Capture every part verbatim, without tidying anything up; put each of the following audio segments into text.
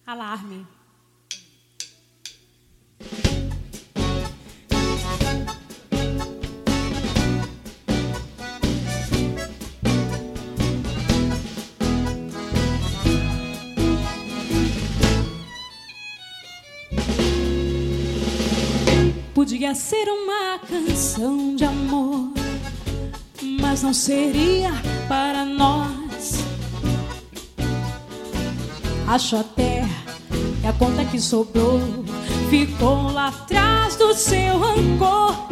Alarme. Podia ser uma canção de amor, mas não seria para nós. Acho até que a conta que sobrou ficou lá atrás do seu rancor.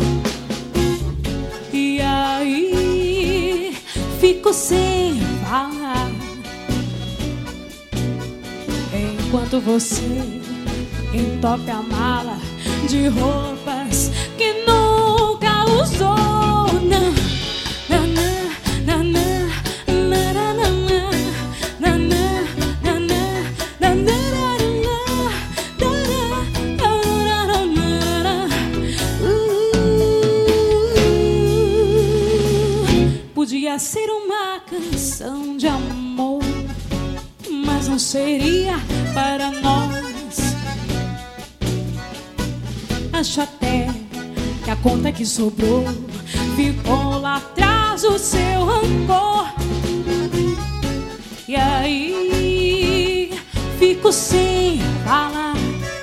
E aí fico sem falar, enquanto você entope a mala de roupas que nunca usou. Não, não, não, não, não, não, não, não, não, não. Podia ser uma canção de amor, mas não seria para nós. Acho até que a conta que sobrou ficou lá atrás do seu rancor. E aí fico sem falar,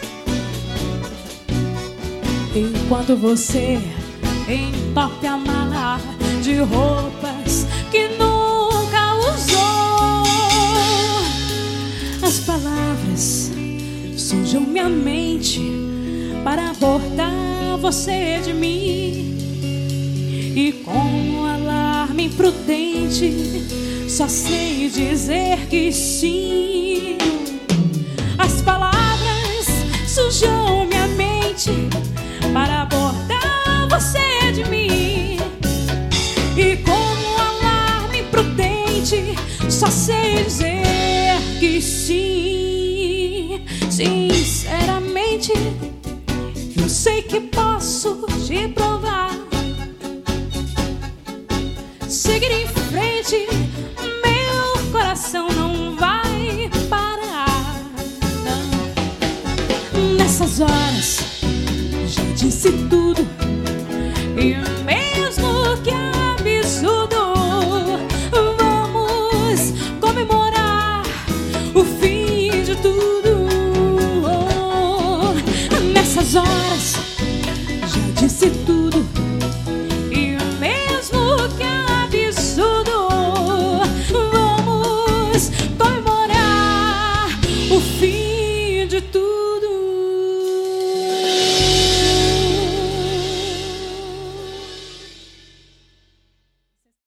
enquanto você entope a mala de roupas que nunca usou. As palavras sujam minha mente para abordar você de mim, e com um alarme imprudente só sei dizer que sim. As palavras sujam minha mente para abordar você de mim, e com um alarme imprudente só sei dizer que sim. Sinceramente, eu sei que posso te provar. Seguir em frente, meu coração não vai parar. Não. Nessas horas já disse tudo e